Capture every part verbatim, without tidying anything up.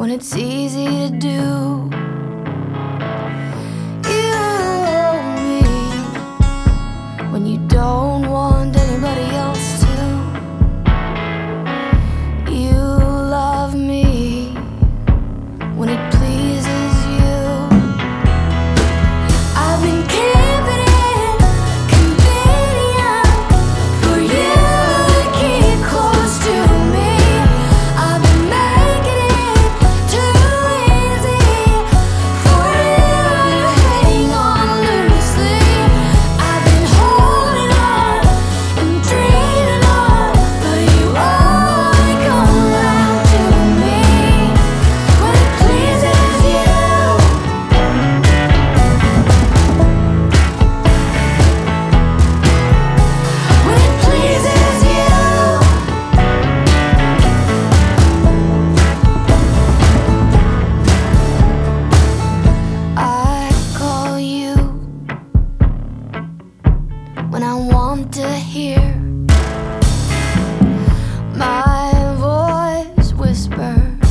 when it's easy to do. You hold me when you don't want anybody else to. You love me when it pleases you. I've been keeping it convenient for you to keep close to me. I've been making it too easy for you to hang on loosely. I've been holding on and dreaming on, but you only come round to me when it pleases you. When it pleases you. I call you when I want to hear my voice whisper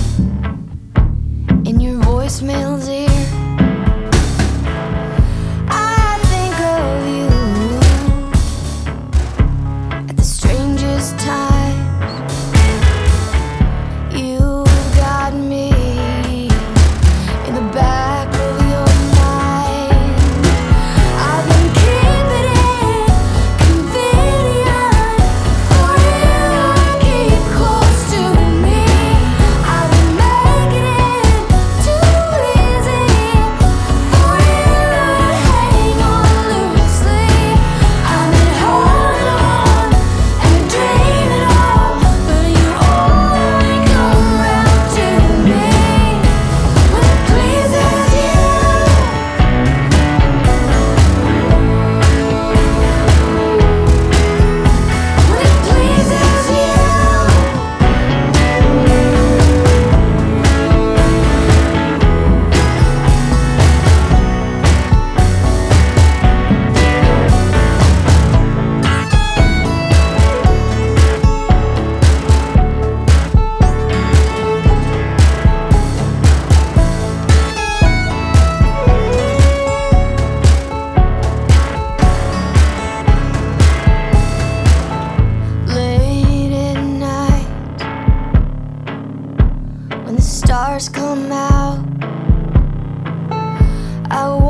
in your voicemail's ear. I think of you at the strangest times. You got me in the back of your mind. I've been keeping it convenient for you to keep close to me. I've been making it too easy for you to hang on loosely. I've been holding on and dreaming on, but you only come round to me when it pleases you. When it pleases you. Late at night, when the stars come out, I